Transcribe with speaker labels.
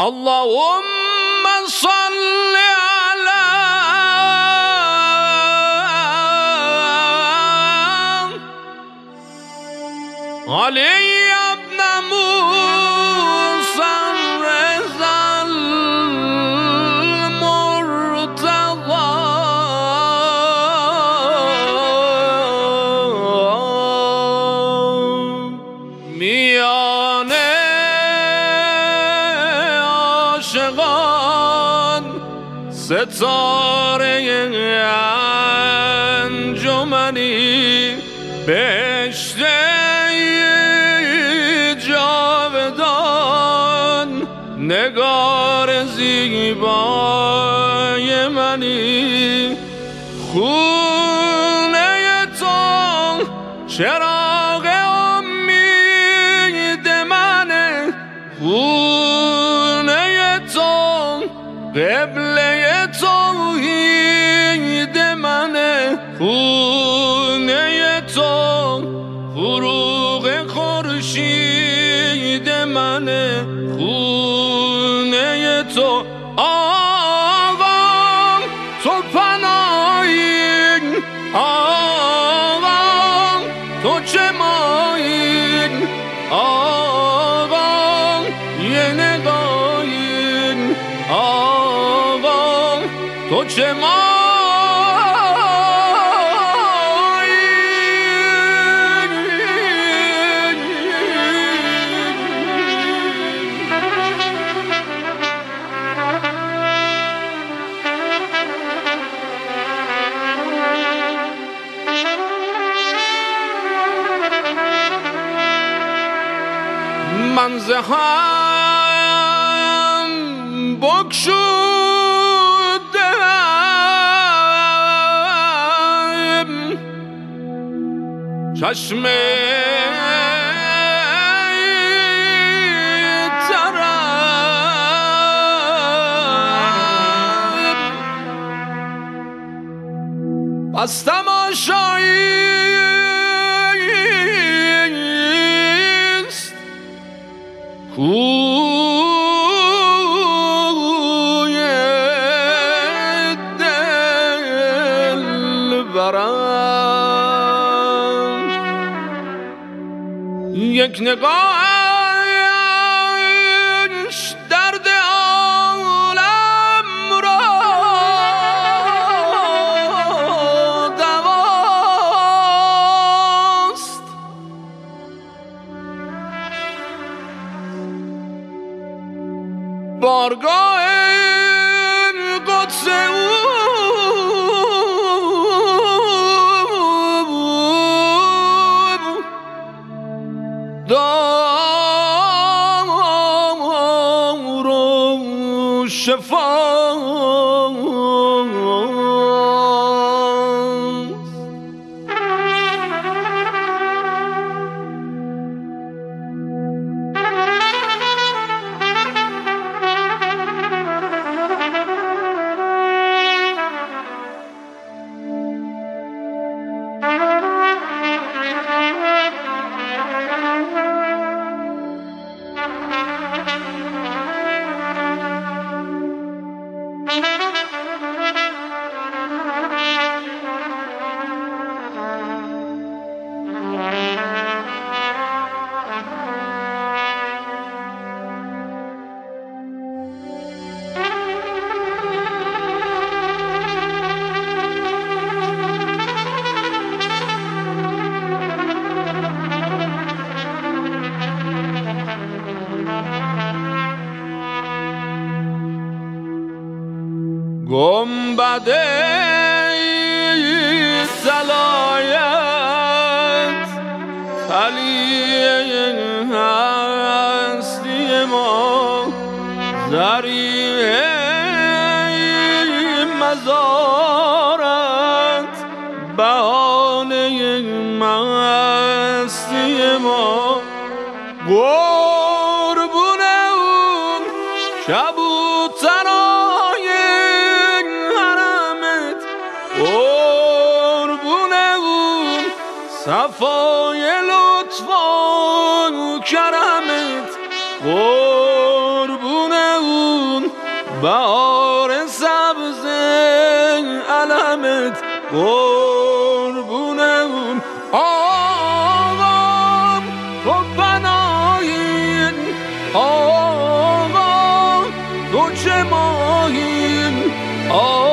Speaker 1: اللهم صل على علي ابن موسى الرضا المرتضى میانه عاشقان ستاره انجمنی بهشت جاودان نگار زیبای منی خونه تو چراغ امید منه خونه تو قبله توحید منه خونه تو فروغ خورشید منه خونه تو آقام تو پناهین آقام تو چه ماهین آقام یه نگاهین آقام تو چه من زهم بگشودم چشم ترم از تماشاییست کوی دل برم یک نگاهش درد عالم را دواست بارگاه قدس او دار و شفاست گنبد صلایت علی هستی ما ذریعه مزارت بهانه مستی ما قربون اون کبوترای حرمت قربون اون صفای لطف و کرمت قربون اون بهار سبز علمت قربونم آقا تو پناهین آقا تو چه ماهین آقا